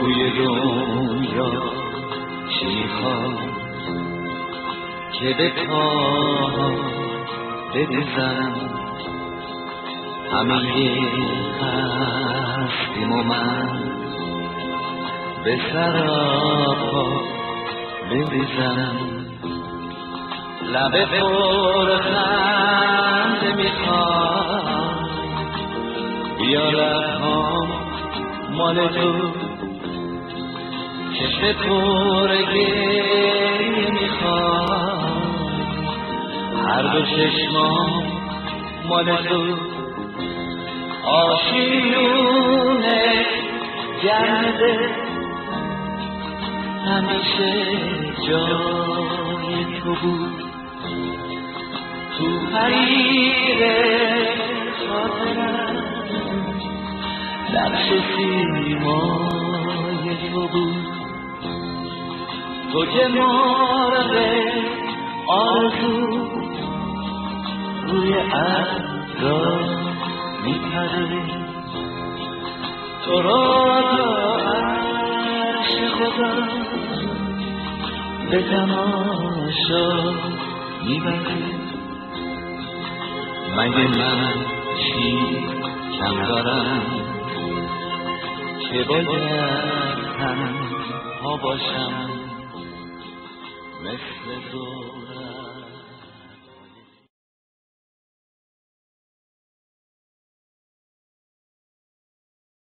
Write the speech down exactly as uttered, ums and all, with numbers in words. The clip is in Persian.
توی دنیا چی میخواد که به پا بریزم، همه هستیم و من به سراپا بریزم. لب پر خنده میخواد، بیا لبهام مال تو، چشم پر گریه میخواد، هر دو چشمام مال تو. آشیونه گرده همیشه جای تو بود، تو حریر خاطرم نقش سیمای تو بود. تو که مرغ آرزو روی ابرا میپره، تو را تا عرش خدا به تماشا میبره. مگه من چی کم دارم که باید تنها باشم مثل زهره